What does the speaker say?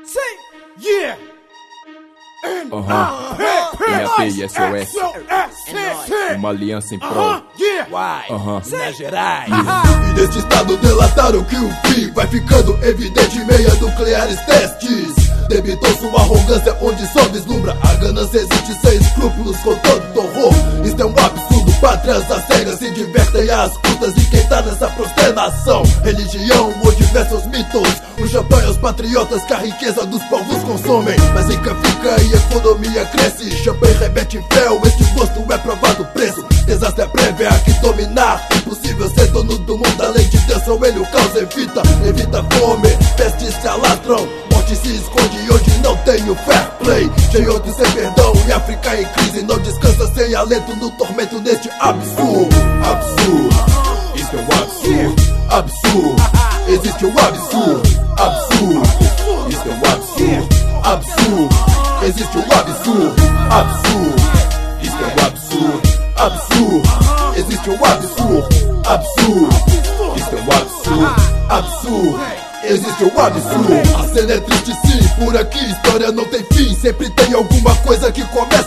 Yeah. MAP e SOS, uma aliança em prol. Minas Gerais. E neste estado delataram que o fim vai ficando evidente em meio a nucleares testes. Debitou sua arrogância onde só vislumbra a ganância existe sem escrúpulos com todo horror. Isto é um absurdo, pátrias às cegas se divertem às custas de quem tá nessa prosternação. Religião ou diversos mitos, o champanhe aos patriotas que a riqueza dos povos consomem. Mas rica fica e economia cresce, champanhe remete fel, este gosto é provado preço. Desastre é breve, há que dominar, impossível ser dono do mundo, além de Deus só ele o causa evita. Evita fome, pestes se alastram, morte se esconde onde não tem o fair play. Cheio de sem perdão e África em crise, não descansa sem alento no tormento neste absurdo. Absurdo, isso é um absurdo. Absurdo, existe um absurdo. Absurdo, isso é um absurdo. Absurdo, existe um absurdo. Absurdo, isso é um absurdo. Absurdo, existe um absurdo. Absurdo, isso é um absurdo. Absurdo, existe um absurdo. A cena é triste sim, por aqui história não tem fim. Sempre tem alguma coisa que começa